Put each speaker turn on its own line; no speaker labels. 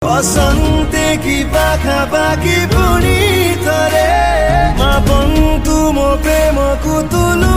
बसन्ते कि पाखापाखि पुनि थरे मा बन्तु म प्रेमको तुलु